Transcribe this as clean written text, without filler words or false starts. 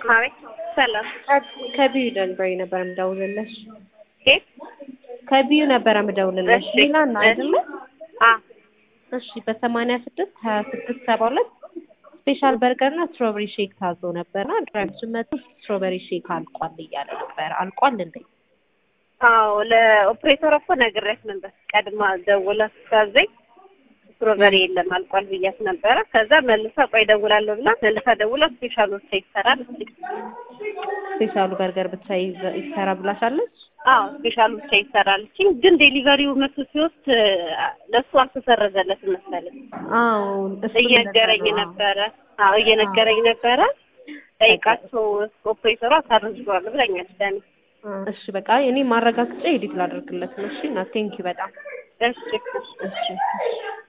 አቤት ሰላም ከቢዩ ነበር የምደውልልሽ። ኬት ከቢዩ ነበር የምደውልልሽ። ሚላን ነው አይደለ? እሺ በ862672 ስፔሻል በርገር እና ስትሮበሪ ሼክ ታዞ ነበርና ድራይቨር መጥቶ ስትሮበሪ ሼክ አልቋል እያለ ነበር። አልቋል እንዴ? አዎ ለኦፕሬተር እኮ ነግሬያት ነበር። ቀድማ ደውላ ስታዘኝ ስትሮበሪ የለም አልቋል ብያት ነበረ። ከዛ መልሳ ቆይ ደውላለሁ ብላ መልሳ ደውላ ስፔሻሉ ብቻ ይሰራል። ስፔሻሉ በርገር ብቻ ይሰራ ብላሻለች? አዎ ስፔሻሉ ብቻ ይሰራል። ግን ዴሊቨሪው መቶ ሲወስድ ለሱ አልተሰረዘለትም መሰለኝ። አዎ እየነገረኝ ነበረ። አዎ እየነገረኝ ነበረ። ጠይቃቸው ኦፕሬተሯ ታርዝቷል ብለኛለች ዳኒ። እሺ በቃ እኔ ማረጋግጫ ኤዲት ላደርግለት ነው። እሺ እና ቴንኪው በጣም እሺ እሺ